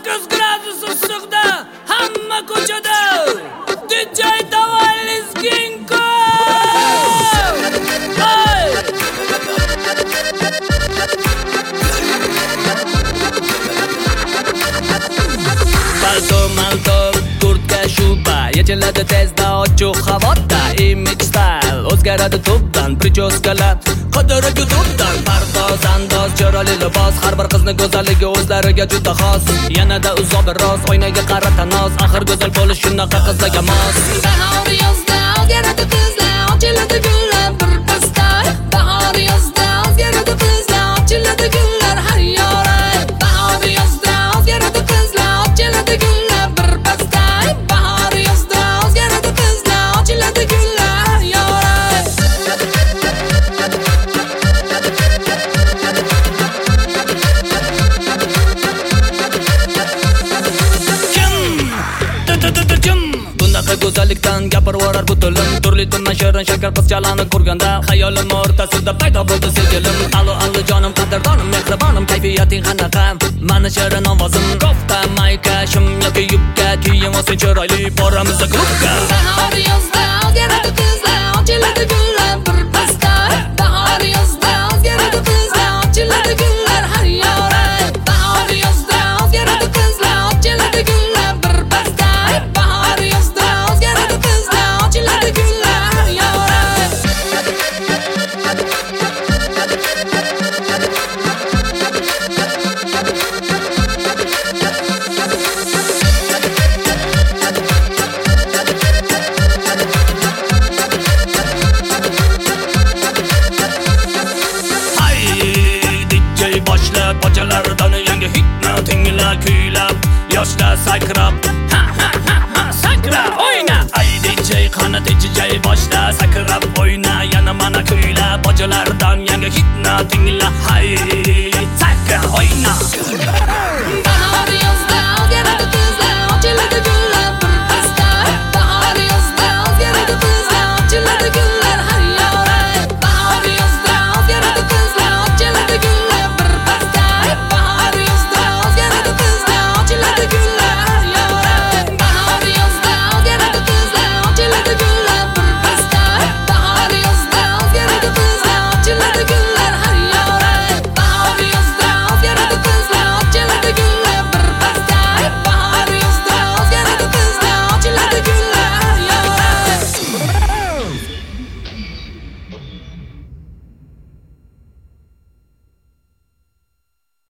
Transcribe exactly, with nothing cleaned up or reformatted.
sakkiz gradus issiqda hamma ko'chada D J Tavallis Ginko. Palto malto kurtka shuba yechiladi tezda ochiq havoda. Image style o'zgaradi tubdan, prichoskalar qadiriga tubdan. Pardoz andoz chiroyli libos, har bir qizni go'zalligi o'zlariga juda xos. Yanada uzoq biroz oynaga qarata noz, axir go'zal bo'lish shunaqa qizlarga mos. Bahor yozda o'zgaradi qizlar, ochiladi gullar birpasda. Bahor yozda o'zgaradi qizlar, ochiladi gullar har yoray. Bahor yozda o'zgaradi qizlar, ochiladi gullar birpasda. Bahor yozda o'zgaradi qizlar, ochiladi gullar har yoray. Bunaqa go'zallikdan gapiraverar bu tilim. Turli tuman shirin shakar qizchalarni ko'rganda xayolim o'rtasida paydo bo'ldi sevgilim. Alo alo jonim, qadrdonim, mehribonim, kayfiyating qanaqa? Mani shirin ovozim kofta, mayka, shim yoki yubka, kiyim olsin chiroyli, boramiz klubga. Bahor yozda o'zgaradi qizlar, ochiladi gullar birpasda. Bahor yozda o'zgaradi qizlar, ochiladi gullar har yoray. Bahor yozda o'zgaradi qizlar, ochiladi gullar birpasda. Bahor yozda o'zgaradi qizlar, ochiladi gullar har yoray. Bochalardan yangi hitni tinglab kuylab, yoshlar sakrab, ha ha ha ha sakra o'yna. Ay D J qani D J boshla sakrab o'yna, yana mana kuylab, bochalardan yangi hitni tinglab, hay